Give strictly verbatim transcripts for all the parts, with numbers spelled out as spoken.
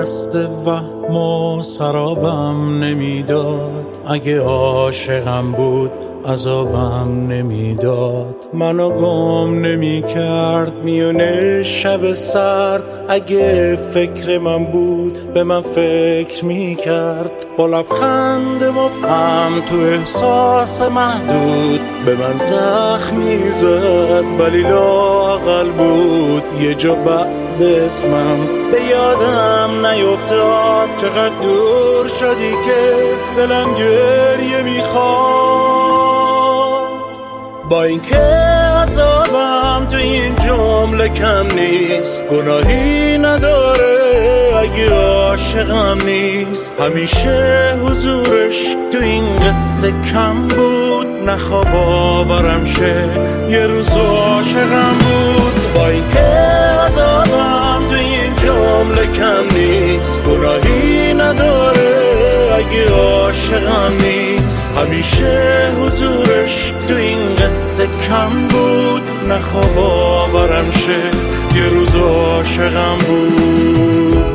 دست وهم و سرابم نمیداد، اگه عاشقم بود عذابم نمیداد. منو گم نمی کرد میونه شب سرد، اگه فکر من بود به من فکر می کرد. با لبخند مبهم تو احساس محدود به من زخم می زد، ولی لااقل بود یه جا بعد اسمم به یادم نیفتاد. چقدر دور شدی که دلم گریه میخواد. با اینکه عذابم تو این جمله کم نیست، گناهی نداره اگه عاشقم نیست. همیشه حضورش تو این قصه کم بود، نخواب آورم شه یه روز عاشقم بود. با اینکه عذابم تو این جمله کم نیست، گناهی نداره اگه عاشقم نیست. همیشه حضورش تو این قصه کم بود، نخواب آورم شه یه روز عاشقم بود.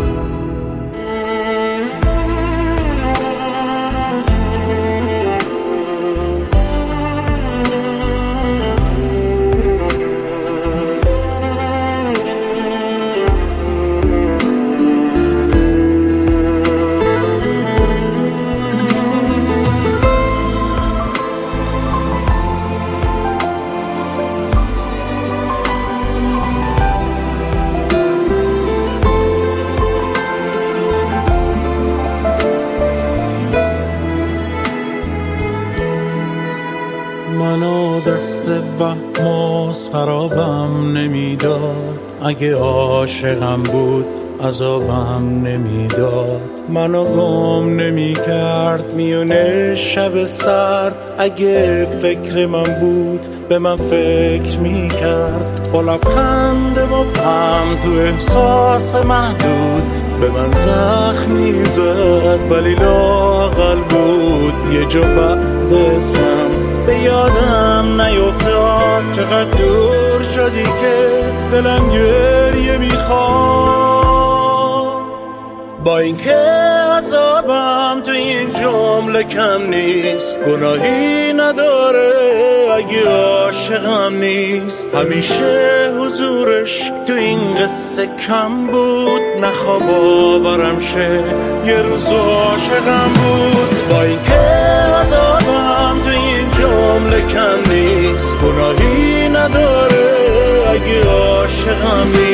منو دست وهم و سرابم نمیداد، اگه عاشقم بود عذابم نمیداد. منو گم نمی کرد میونه شب سرد، اگه فکر من بود به من فکر می کرد. با لبخند مبهم تو احساس محدود به من زخم می زد، ولی لااقل بود یه جا بعد اسمم به یادم نیفتاد. چقدر دور شدی که دلم گریه میخواد. با اینکه عذابم تو این جمله کم نیست، گناهی نداره اگه عاشقم نیست. همیشه حضورش تو این قصه کم بود، نخواب آورم شه یه روز عاشقم بود. با اینکه عذابم تو این جمله کم نیست، گناهی نداره اگه عاشقم نیست.